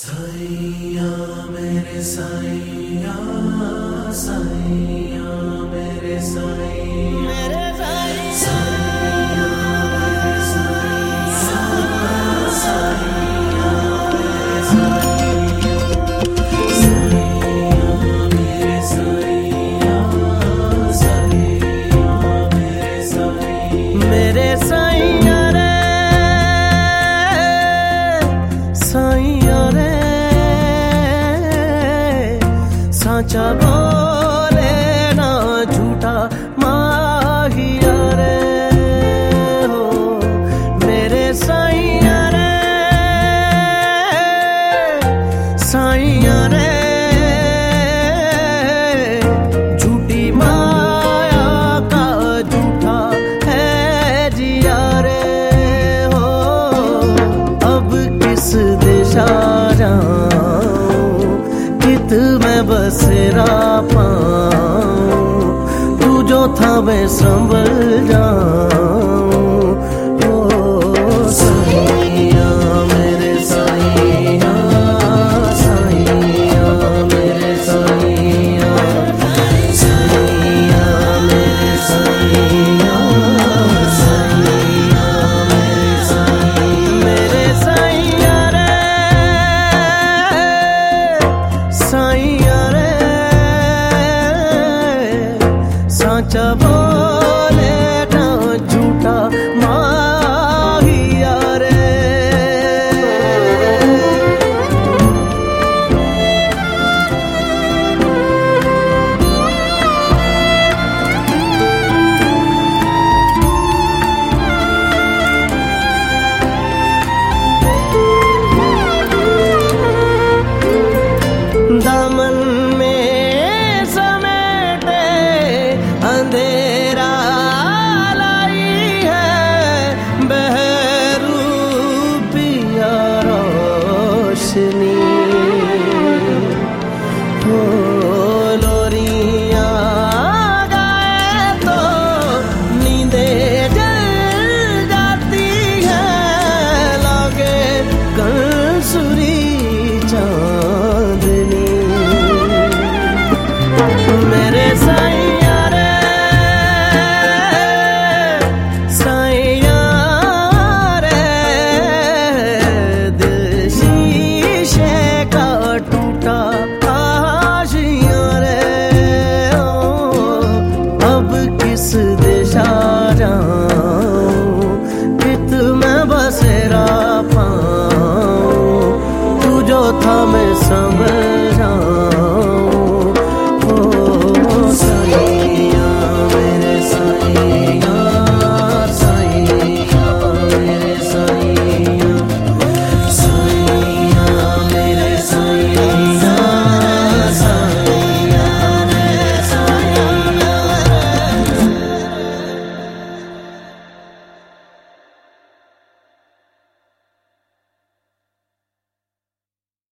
साईया मेरे साईया, साईया मेरे साईया, मेरे साईया मेरे साईया, साईया मेरे साईया, साईया मेरे साईया, साईया मेरे साईया, मेरे साईया रे, साईया रे, साचा बोले ना झूठा माहिया रे हो मेरे साईया रे, साईया रे, झूठी माया का झूठा है जिया रे हो। अब किस दिशा जाऊं, कित मैं बसेरा पाऊं, तू जो था मैं संभल जाऊं। ओ साईया मेरे साईया, साईया मेरे साईया, साईया मेरे साईया, साईया मेरे साईया, मेरे साईया रे, साईया रे, साचा बोले ना झूठा माहिया रे। दामन में समेटे अंधेरा लाई है, बहरू पिया रोशनी हो। लोरियां गाए तो नींदे जल जाती है, लागे कंसुरी चांदनी मेरे साईया रे, साईया रे, दिल शीशे का टूटा आशिया रे ओ। अब किस दिशा जाऊं, कित मैं बसेरा पाऊं, तू जो था मैं संभल जाऊं।